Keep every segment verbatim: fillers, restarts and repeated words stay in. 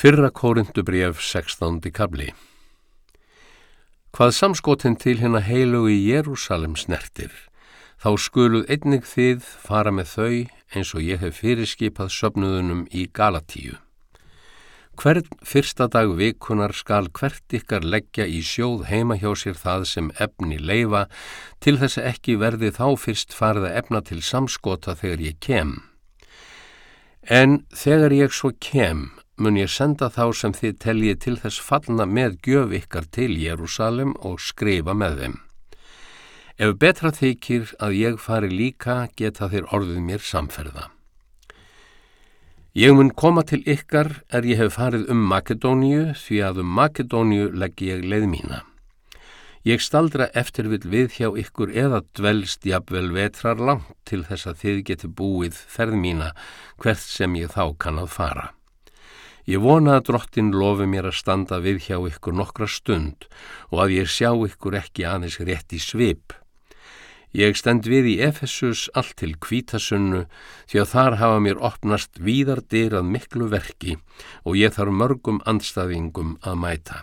Fyrra Kórinthubréf sextándi kafli. Hvað samskotin til hinna heilugu í Jerúsalem snertir, þá skuluð einnig þið fara með þau eins og ég hef fyrirskipað söfnuðunum í Galatíu. Hvern fyrsta dag vikunar skal hvert ykkar leggja í sjóð heima hjá sér það sem efni leyfa, til þess að ekki verði þá fyrst farið að efna til samskota þegar ég kem. En þegar ég svo kem, mun ég senda þá sem þið teljið til þess fallna með gjöf ykkar til Jerúsalem og skrifa með þeim. Ef betra þykir að ég fari líka, geta þeir orðið mér samferða. Ég mun koma til ykkar er ég hef farið um Makedóníu, því að um Makedóníu legg ég leið mína. Ég staldra eftirvill við hjá ykkur eða dvelst jafnvel vetrar langt til þess að þið geti búið ferð mína, hvert sem ég þá kann að fara. Ég vona að Drottinn lofi mér að standa við hjá ykkur nokkra stund og að ég sjá ykkur ekki aðeins rétt í svip. Ég stend við í Efesus allt til hvítasunnu, því að þar hafa mér opnast víðar dyr að miklu verki og ég þarf mörgum andstæðingum að mæta.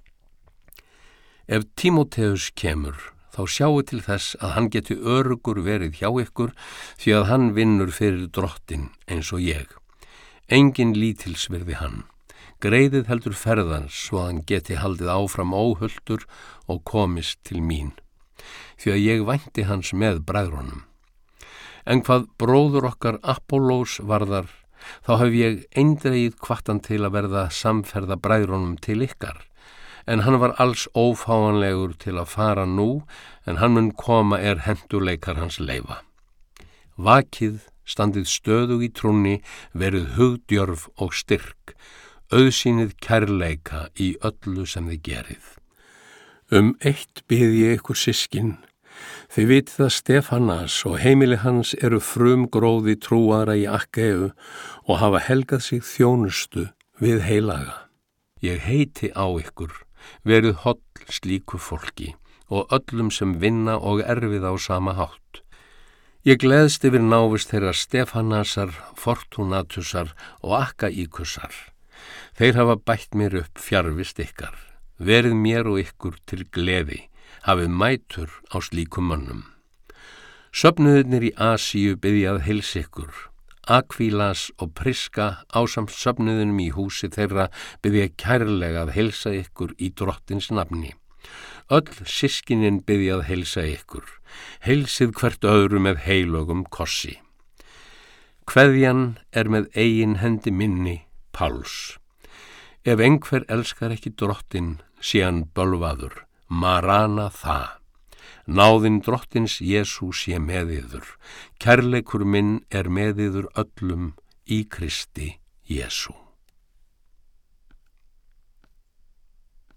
Ef Tímóteus kemur, þá sjáu til þess að hann geti örugur verið hjá ykkur, því að hann vinnur fyrir Drottinn eins og ég. Engin lítilsvirði hann. Greiðið heldur ferðans svo að hann geti haldið áfram óhulltur og komist til mín, því að ég vænti hans með bræðrunum. En hvað bróður okkar Apollós varðar, þá hef ég eindregið hvatt hann til að verða samferða bræðrunum til ykkar, en hann var alls ófáanlegur til að fara nú, en hann mun koma er hentuleikar hans leyfa. Vakið, standið stöðug í trúnni, verið hugdjörf og styrk, auðsýnið kærleika í öllu sem þið gerið. Um eitt bið ég ykkur systkin, þið vitið að Stefanas og heimili hans eru frumgróði trúara í Akkeu og hafa helgað sig þjónustu við heilaga. Ég heiti á ykkur, verið holl slíku fólki og öllum sem vinna og erfið á sama hátt. Ég gleðst yfir návist þeirra Stefanasar, Fortunatusar og Akkaíkusar. Þeir hafa bætt mér upp fjarvist ykkar. Verið mér og ykkur til gleði, hafið mætur á slíkum mönnum. Söfnuðirnir í Asíu biðja að heilsa ykkur. Akvílas og Priska ásamt söfnuðinum í húsi þeirra biðja kærlega að heilsa ykkur í Drottins nafni. Öll systkinin biðja að heilsa ykkur. Heilsið hvert öðru með heilögum kossi. Kveðjan er með eigin hendi minni, Páls. Ef einhver elskar ekki Drottinn, sé hann bölvaður, marana það. Náðin Drottins Jesú sé með yður. Kærleikur minn er með yður öllum í Kristi Jesú.